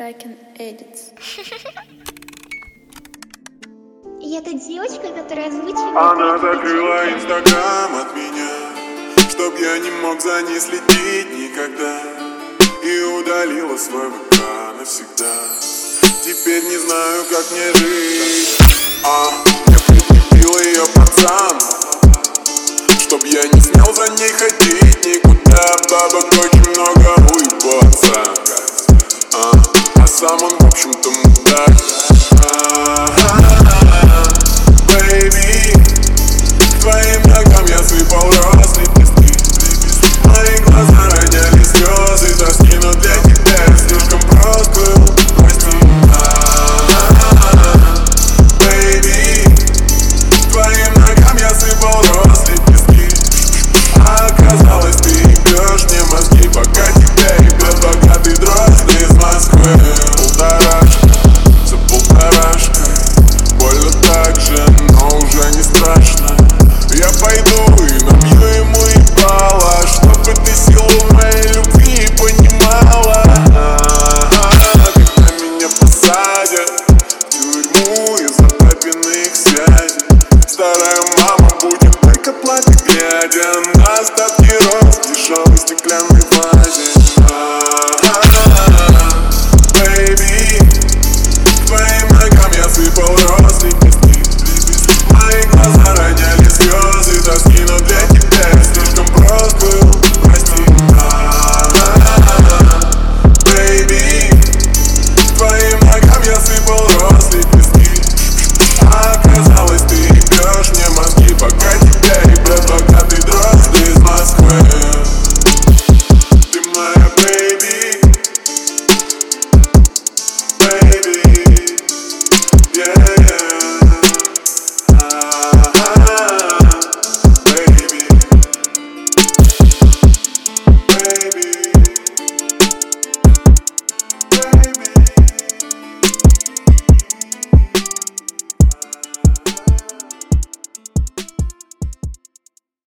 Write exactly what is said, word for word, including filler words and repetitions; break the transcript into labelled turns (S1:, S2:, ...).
S1: Tracking Edits.
S2: И эта девочка, которая озвучивает...
S3: Она закрыла инстаграм от меня, чтоб я не мог за ней следить никогда, и удалила свой ВК навсегда. Теперь не знаю, как мне жить. А, я прикрепил ее пацан, чтоб я не смел за ней ходить никуда. Бабок очень много, уебаться. А, а сам он, в общем-то, мудак.